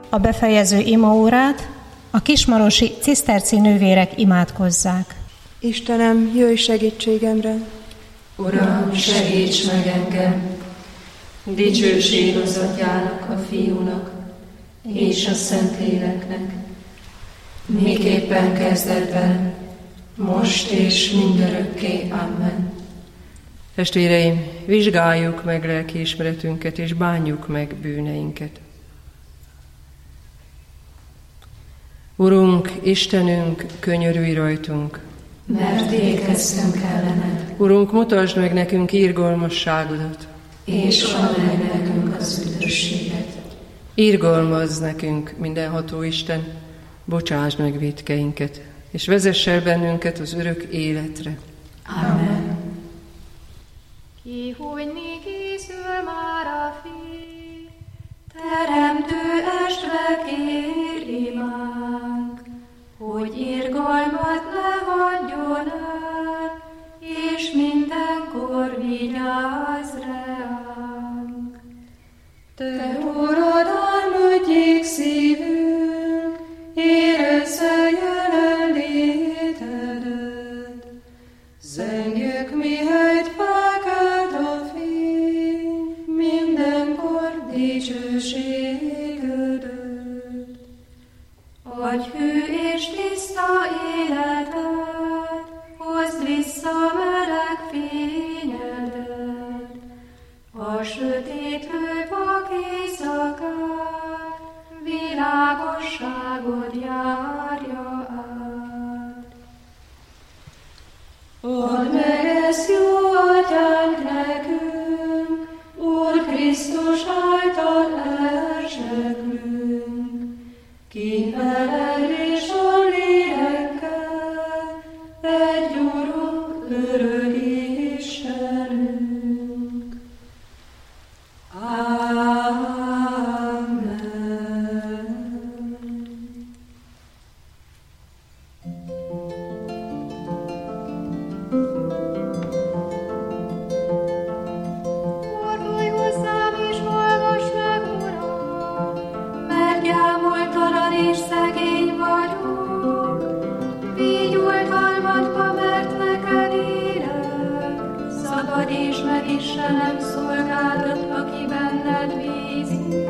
a befejező imaórát a kismarosi ciszterci nővérek imádkozzák. Istenem, jöjj segítségemre! Uram, segíts meg engem! Dicsőség az Atyának, a Fiúnak és a Szentléleknek, miképpen kezdetben, most és mindörökké. Amen. Testvéreim, vizsgáljuk meg lelkiismeretünket, és bánjuk meg bűneinket. Urunk, Istenünk, könyörülj rajtunk! Mert ékeztünk ellened. Urunk, mutasd meg nekünk irgalmasságodat, és add meg nekünk az üdvösséget. Irgalmazz nekünk, mindenható Isten, bocsásd meg vétkeinket, és vezess el bennünket az örök életre. Amen. Kihújni készül már a fény, teremtő estre kér imánk, hogy irgalmat ne hagyjon el, és mindenkor vigyázz ránk. Te uradalmadjék szívünk, érezze jelenlétedet, zengjük mihelyt felkelt a fény, mindenkor dicsőségedet. Adj hű és tiszta életet, hozd vissza meleg fényedet, a sötétlő vak éjszakát, világosságod járja át. Add meg ezt, jó Atyánk, nekünk, Úr Krisztus által elseklünk, ki veled és a lélekkel, egy Urunk, örök Istenünk. Amen. Fordulj hozzám és hallgass meg, Uram, mert gyámoltalan és szegény vagyok. Vigy oltalmadba, mert neked élek, szabadíts meg Istenem szolgádat, aki benned bízik.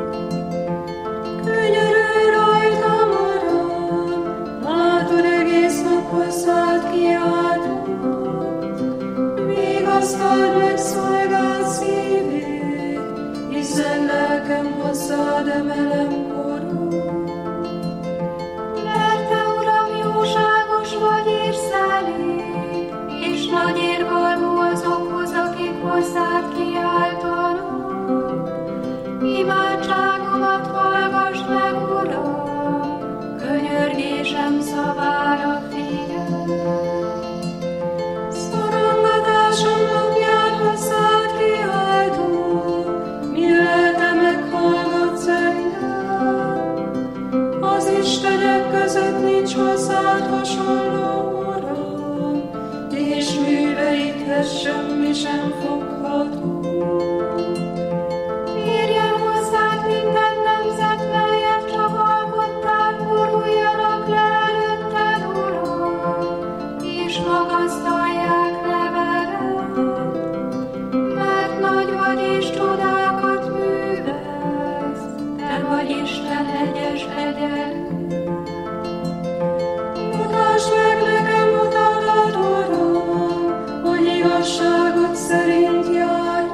Könyörülj rajtam, Uram, látod, egész nap hozzád kiáltok. Vigasztald meg szolgád szívét, hiszen lelkem hozzád emelem korod. Mert te, Uram, jóságos vagy és szelíd, és nagy irgalmú azokhoz, akik hozzád kiáltanak. Imádságomat hallgass meg, Uram, könyörgésem szavára figyelj. Szorongatásom napján hozzád kiáltok, mi lelke meghallgatsz engem. Az istenek között nincs hozzád hasonló, Uram, és műveidhez semmi sem fogható. Érjen hozzád minden nemzet, melyet csak alkottál, boruljanak le előtted, Uram, és magasztalják nevedet, mert nagy vagy és csodákat művelsz, te vagy Isten egyes egyenlő. Mutasd meg nekem utadat, Uram, hogy igazságod szerint járjak.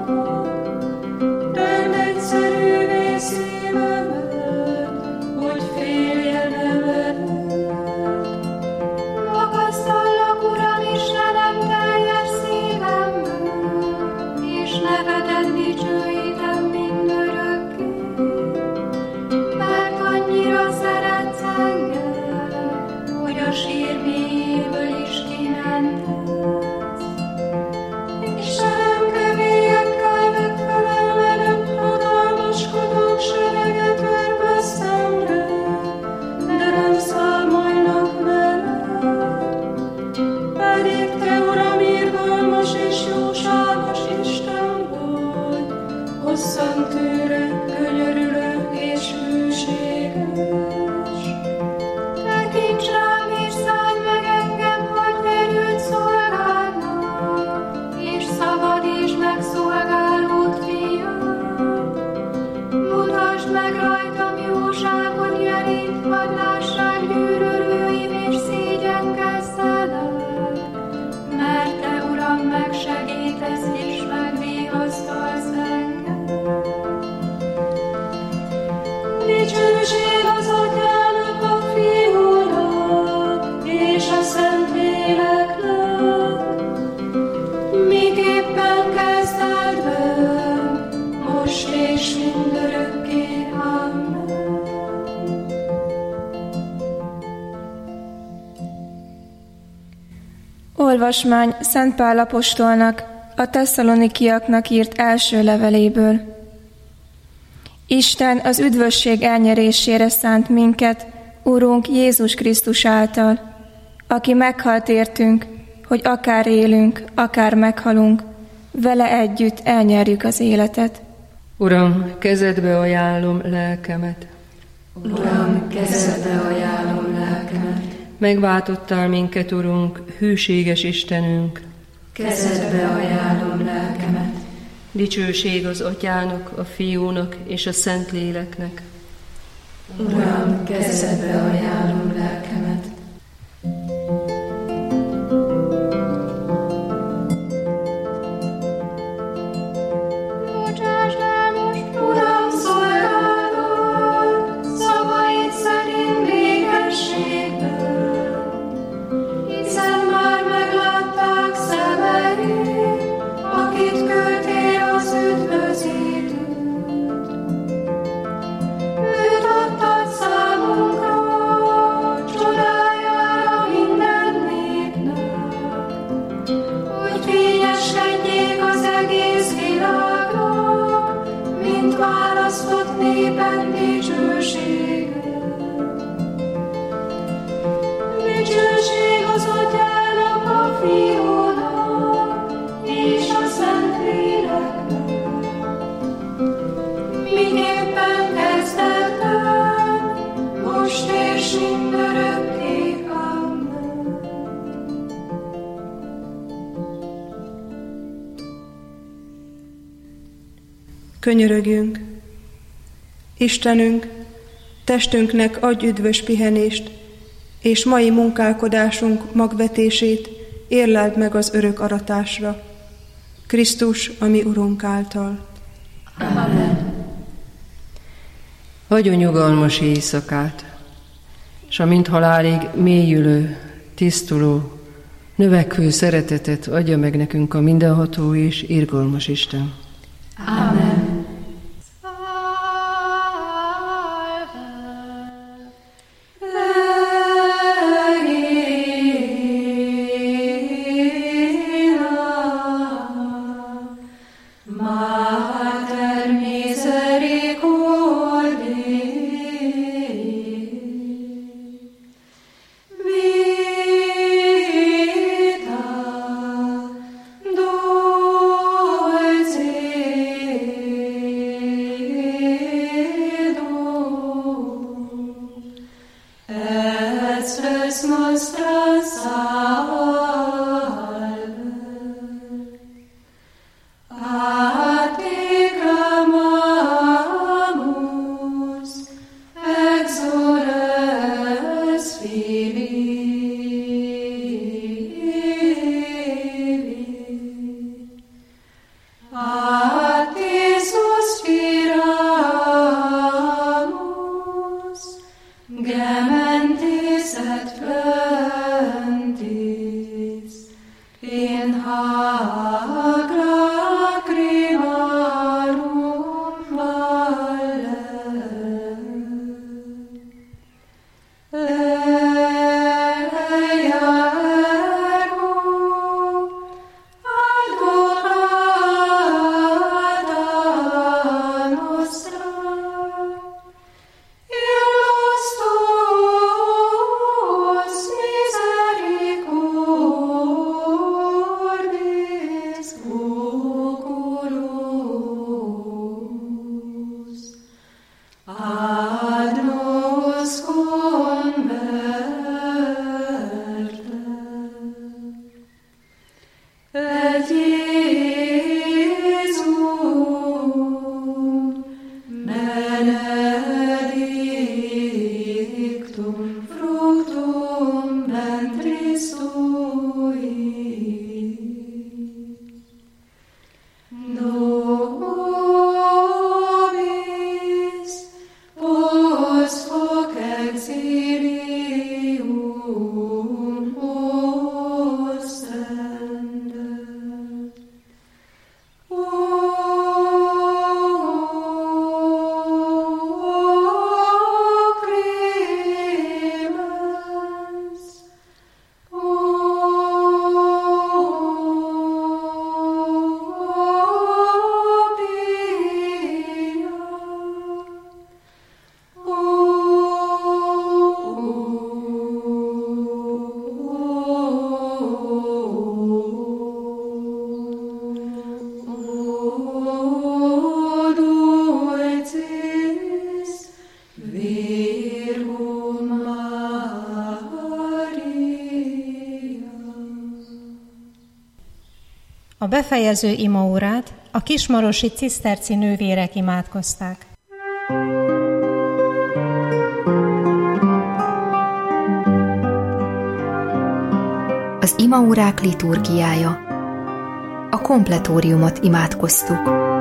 Tedd egyszerűvé szívemet, hogy féljen eveled. Magasztallak, Uram, Istenem, teljes szívemből, és nevedet dicsőítem mindörökké, mert annyira szeretsz meg rajtam jóságot jelít, hadd lássák gyűlölőim és szégyenkezzenek. Mert Te, Uram, megsegítesz és megvigasztalsz engem. Dicsőség az Atyának, a Fiúnak és a Szentléleknek, miképpen kezdetben, most és mindörökké. Amen. Olvasmány Szent Pál apostolnak a Tesszalonikiaknak írt első leveléből. Isten az üdvösség elnyerésére szánt minket, Urunk Jézus Krisztus által, aki meghalt értünk, hogy akár élünk, akár meghalunk, vele együtt elnyerjük az életet. Uram, kezedbe ajánlom lelkemet. Uram, kezedbe ajánlom lelkemet. Megváltottál minket, Urunk, hűséges Istenünk. Kezedbe ajánlom lelkemet. Dicsőség az Atyának, a Fiúnak és a Szentléleknek. Uram, kezedbe ajánlom lelkemet. Bocsásd el most, Uram, szolgálatot, szavaid szerint békességben, hiszen már meglátták szemeid, akit küldtél az üdvözítőt. Őt adtad számunkra, csodájára minden népnek, hogy fényeskedjék az egész világnak, mint választott népen dicsősége. Dicsőség az Atyának, a Fiúnak és a Szentléleknek, miképpen kezdetben, most és mindörökké. Amen. Könyörögjünk! Istenünk, testünknek adj üdvös pihenést, és mai munkálkodásunk magvetését érleld meg az örök aratásra. Krisztus, a mi Urunk által. Amen. Adjon nyugalmas éjszakát, s a mint halálig mélyülő, tisztuló, növekvő szeretetet adja meg nekünk a mindenható és irgalmas Isten. Amen. Jézus, menekülj! befejező imaórát a kismarosi ciszterci nővérek imádkozták. Az imaórák liturgiája. A kompletóriumot imádkoztuk.